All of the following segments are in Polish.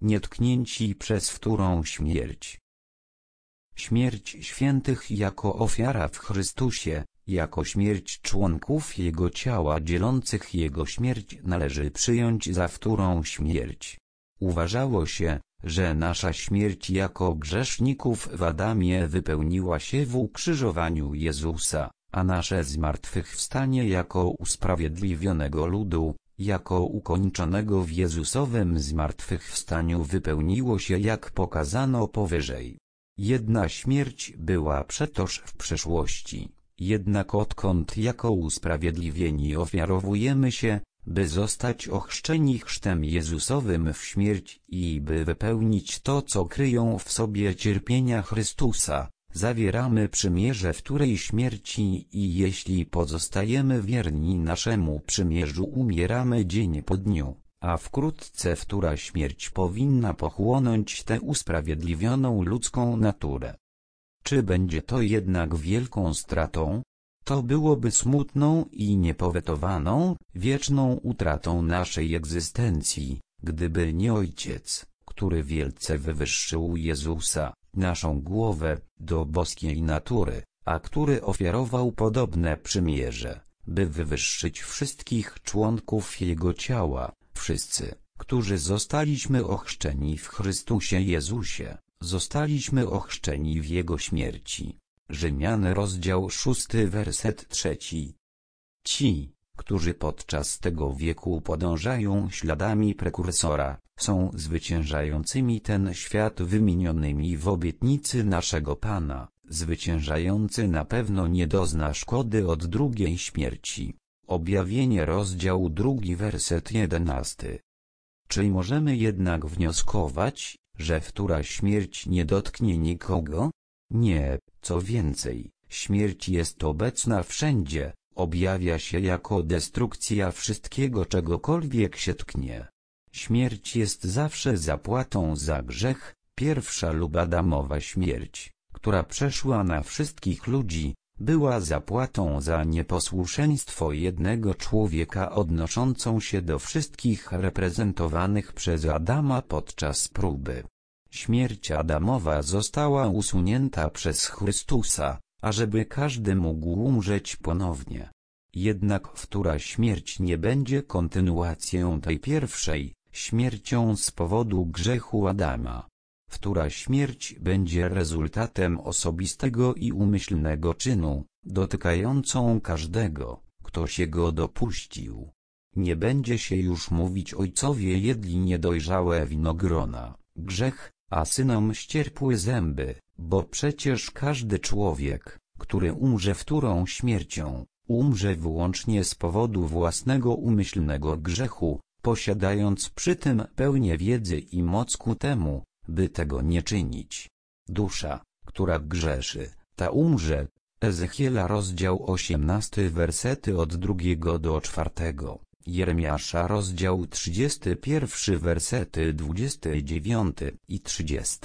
nietknięci przez wtórną śmierć. Śmierć świętych jako ofiara w Chrystusie, jako śmierć członków Jego ciała dzielących Jego śmierć należy przyjąć za wtórną śmierć. Uważało się, że nasza śmierć jako grzeszników w Adamie wypełniła się w ukrzyżowaniu Jezusa, a nasze zmartwychwstanie jako usprawiedliwionego ludu, jako ukończonego w Jezusowym zmartwychwstaniu wypełniło się jak pokazano powyżej. Jedna śmierć była przetoż w przeszłości, jednak odkąd jako usprawiedliwieni ofiarowujemy się, by zostać ochrzczeni chrztem Jezusowym w śmierć i by wypełnić to, co kryją w sobie cierpienia Chrystusa, zawieramy przymierze wtórej śmierci i jeśli pozostajemy wierni naszemu przymierzu, umieramy dzień po dniu, a wkrótce wtóra śmierć powinna pochłonąć tę usprawiedliwioną ludzką naturę. Czy będzie to jednak wielką stratą? To byłoby smutną i niepowetowaną, wieczną utratą naszej egzystencji, gdyby nie Ojciec, który wielce wywyższył Jezusa, naszą głowę, do boskiej natury, a który ofiarował podobne przymierze, by wywyższyć wszystkich członków Jego ciała. Wszyscy, którzy zostaliśmy ochrzczeni w Chrystusie Jezusie, zostaliśmy ochrzczeni w Jego śmierci. Rzymian rozdział 6 werset 3. Ci, którzy podczas tego wieku podążają śladami prekursora, są zwyciężającymi ten świat wymienionymi w obietnicy naszego Pana. Zwyciężający na pewno nie dozna szkody od drugiej śmierci. Objawienie rozdział 2 werset 11. Czy możemy jednak wnioskować, że wtóra śmierć nie dotknie nikogo? Nie, co więcej, śmierć jest obecna wszędzie, objawia się jako destrukcja wszystkiego, czegokolwiek się tknie. Śmierć jest zawsze zapłatą za grzech, pierwsza lub Adamowa śmierć, która przeszła na wszystkich ludzi, była zapłatą za nieposłuszeństwo jednego człowieka odnoszącą się do wszystkich reprezentowanych przez Adama podczas próby. Śmierć Adamowa została usunięta przez Chrystusa, ażeby każdy mógł umrzeć ponownie. Jednak wtóra śmierć nie będzie kontynuacją tej pierwszej, śmiercią z powodu grzechu Adama. Wtóra śmierć będzie rezultatem osobistego i umyślnego czynu, dotykającą każdego, kto się go dopuścił. Nie będzie się już mówić ojcowie jedli niedojrzałe winogrona, grzech, a synom ścierpły zęby, bo przecież każdy człowiek, który umrze wtórą śmiercią, umrze wyłącznie z powodu własnego umyślnego grzechu, posiadając przy tym pełnię wiedzy i moc ku temu, by tego nie czynić. Dusza, która grzeszy, ta umrze. Ezechiela rozdział 18 wersety od 2 do 4. Jeremiasza rozdział 31 wersety 29 i 30.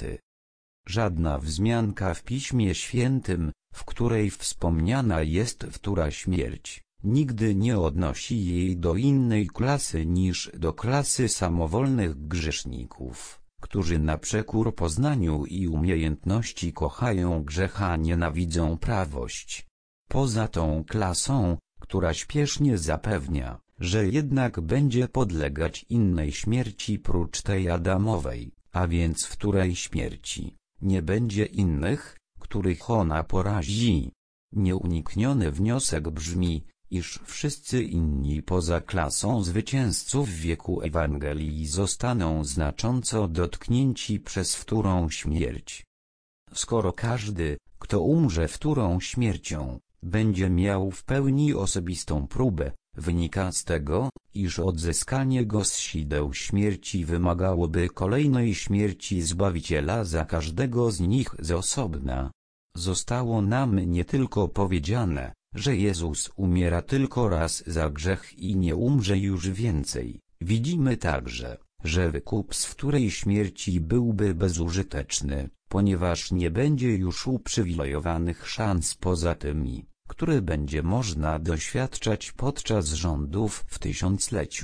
Żadna wzmianka w Piśmie Świętym, w której wspomniana jest wtóra śmierć, nigdy nie odnosi jej do innej klasy niż do klasy samowolnych grzeszników, którzy na przekór poznaniu i umiejętności kochają grzech, a nienawidzą prawość. Poza tą klasą, która śpiesznie zapewnia, że jednak będzie podlegać innej śmierci prócz tej Adamowej, a więc wtórej śmierci, nie będzie innych, których ona porazi. Nieunikniony wniosek brzmi, iż wszyscy inni poza klasą zwycięzców wieku Ewangelii zostaną znacząco dotknięci przez wtórą śmierć. Skoro każdy, kto umrze wtórą śmiercią, będzie miał w pełni osobistą próbę, wynika z tego, iż odzyskanie go z sideł śmierci wymagałoby kolejnej śmierci Zbawiciela za każdego z nich z osobna. Zostało nam nie tylko powiedziane, że Jezus umiera tylko raz za grzech i nie umrze już więcej. Widzimy także, że wykup z wtórej śmierci byłby bezużyteczny, ponieważ nie będzie już uprzywilejowanych szans poza tymi, które będzie można doświadczać podczas rządów w tysiącleciu.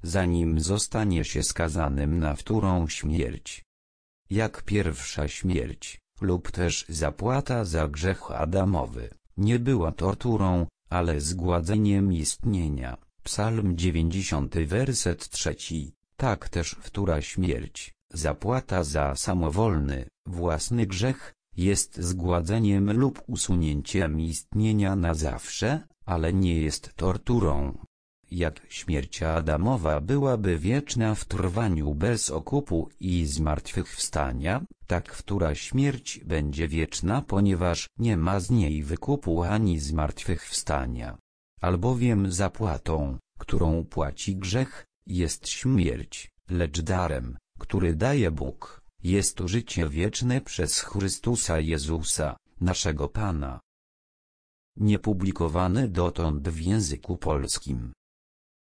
zanim zostanie się skazanym na wtórną śmierć. Jak pierwsza śmierć, lub też zapłata za grzech Adamowy, nie była torturą, ale zgładzeniem istnienia. Psalm 90 werset 3. Tak też wtóra śmierć, zapłata za samowolny, własny grzech, jest zgładzeniem lub usunięciem istnienia na zawsze, ale nie jest torturą. Jak śmierć Adamowa byłaby wieczna w trwaniu bez okupu i zmartwychwstania, tak wtóra śmierć będzie wieczna, ponieważ nie ma z niej wykupu ani zmartwychwstania. Albowiem zapłatą, którą płaci grzech, jest śmierć, lecz darem, który daje Bóg, jest to życie wieczne przez Chrystusa Jezusa, naszego Pana. Niepublikowany dotąd w języku polskim.